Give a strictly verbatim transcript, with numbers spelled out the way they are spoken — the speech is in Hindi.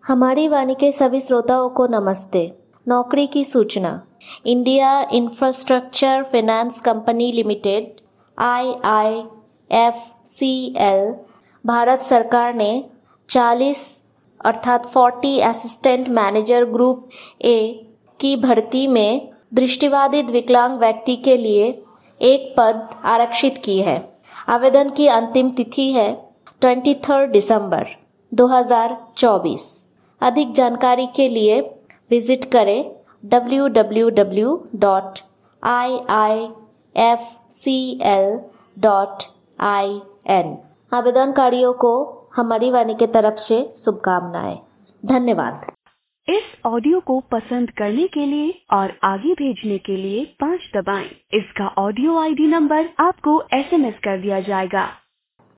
हमारी वाणी के सभी श्रोताओं को नमस्ते। नौकरी की सूचना। India Infrastructure Finance Company Limited I I F C L Bharat सरकार ने चालीस अर्थात चालीस असिस्टेंट मैनेजर ग्रुप ए की भर्ती में दृष्टिबाधित विकलांग व्यक्ति के लिए एक पद आरक्षित की है। आवेदन की अंतिम तिथि है तेईस दिसंबर दो हज़ार चौबीस। अधिक जानकारी के लिए विजिट करें W W W dot I I F C L dot I N. आवेदनकारियों को हमारी वाणी के तरफ से शुभकामनाएं। धन्यवाद। इस ऑडियो को पसंद करने के लिए और आगे भेजने के लिए पाँच दबाएं। इसका ऑडियो आईडी नंबर आपको एसएमएस कर दिया जाएगा।